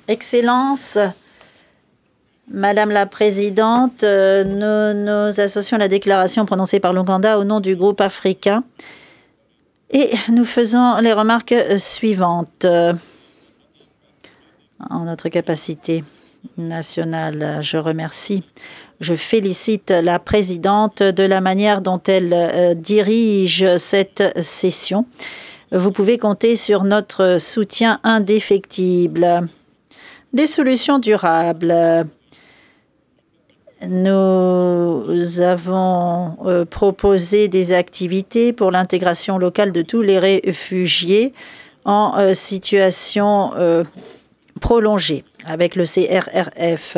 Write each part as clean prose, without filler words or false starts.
Excellences, Madame la Présidente, nous nous associons à la déclaration prononcée par l'Ouganda au nom du groupe africain et nous faisons les remarques suivantes. En notre capacité nationale, je félicite la présidente de la manière dont elle dirige cette session. Vous pouvez compter sur notre soutien indéfectible. Des solutions durables. Nous avons proposé des activités pour l'intégration locale de tous les réfugiés en situation prolongée avec le CRRF.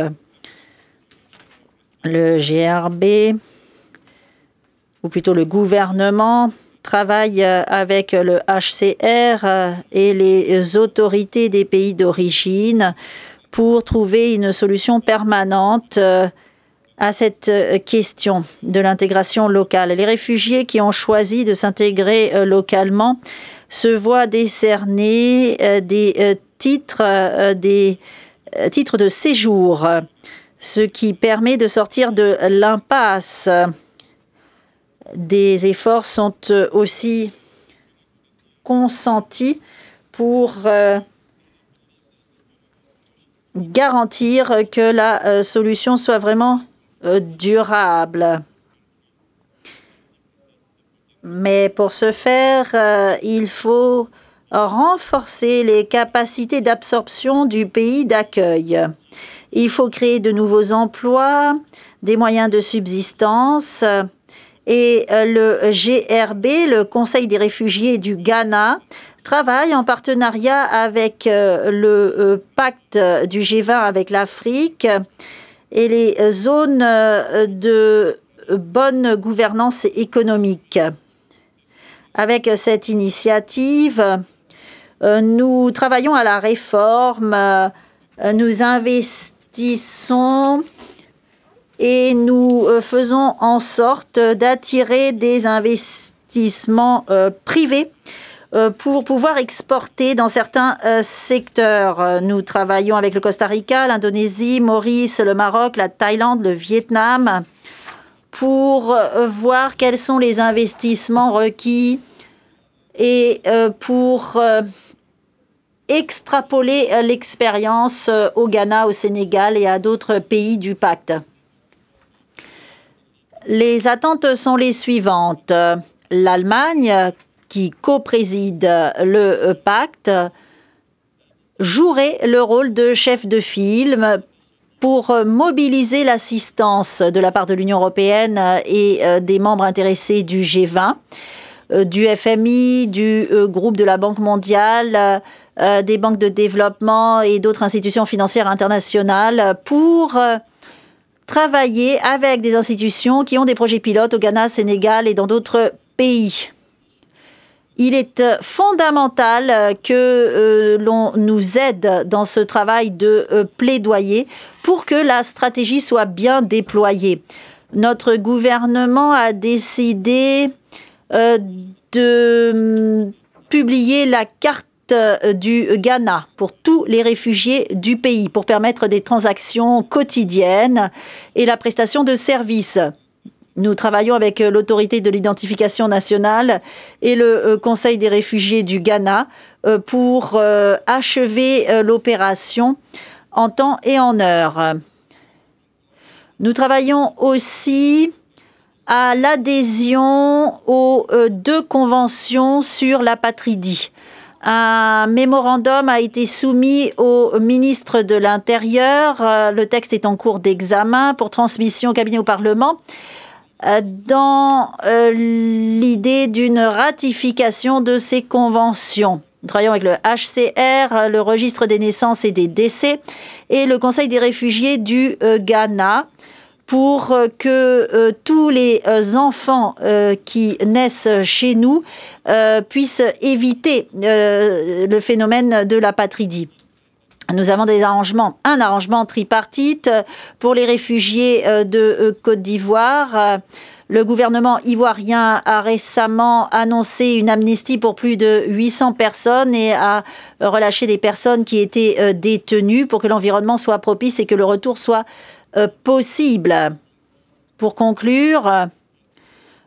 Le GRB, ou plutôt le gouvernement, travaille avec le HCR et les autorités des pays d'origine pour trouver une solution permanente à cette question de l'intégration locale. Les réfugiés qui ont choisi de s'intégrer localement se voient décerner des titres de séjour, ce qui permet de sortir de l'impasse. Des efforts sont aussi consentis pour garantir que la solution soit vraiment durable. Mais pour ce faire, il faut renforcer les capacités d'absorption du pays d'accueil. Il faut créer de nouveaux emplois, des moyens de subsistance et le GRB, le Conseil des réfugiés du Ghana, travaille en partenariat avec le pacte du G20 avec l'Afrique et les zones de bonne gouvernance économique. Avec cette initiative, nous travaillons à la réforme, nous investissons et nous faisons en sorte d'attirer des investissements privés pour pouvoir exporter dans certains secteurs. Nous travaillons avec le Costa Rica, l'Indonésie, Maurice, le Maroc, la Thaïlande, le Vietnam pour voir quels sont les investissements requis et pour extrapoler l'expérience au Ghana, au Sénégal et à d'autres pays du pacte. Les attentes sont les suivantes. L'Allemagne, qui co-préside le pacte, jouerait le rôle de chef de file pour mobiliser l'assistance de la part de l'Union européenne et des membres intéressés du G20, du FMI, du groupe de la Banque mondiale, des banques de développement et d'autres institutions financières internationales pour travailler avec des institutions qui ont des projets pilotes au Ghana, Sénégal et dans d'autres pays. Il est fondamental que l'on nous aide dans ce travail de plaidoyer pour que la stratégie soit bien déployée. Notre gouvernement a décidé de publier la carte du Ghana pour tous les réfugiés du pays pour permettre des transactions quotidiennes et la prestation de services. Nous travaillons avec l'autorité de l'identification nationale et le Conseil des réfugiés du Ghana pour achever l'opération en temps et en heure. Nous travaillons aussi à l'adhésion aux deux conventions sur l'apatridie. Un mémorandum a été soumis au ministre de l'Intérieur. Le texte est en cours d'examen pour transmission au cabinet au Parlement dans l'idée d'une ratification de ces conventions. Nous travaillons avec le HCR, le registre des naissances et des décès, et le Conseil des réfugiés du Ghana pour que tous les enfants qui naissent chez nous puissent éviter le phénomène de l'apatridie. Nous avons un arrangement tripartite pour les réfugiés de Côte d'Ivoire. Le gouvernement ivoirien a récemment annoncé une amnistie pour plus de 800 personnes et a relâché des personnes qui étaient détenues pour que l'environnement soit propice et que le retour soit possible. Pour conclure,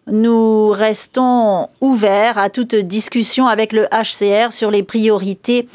nous restons ouverts à toute discussion avec le HCR sur les priorités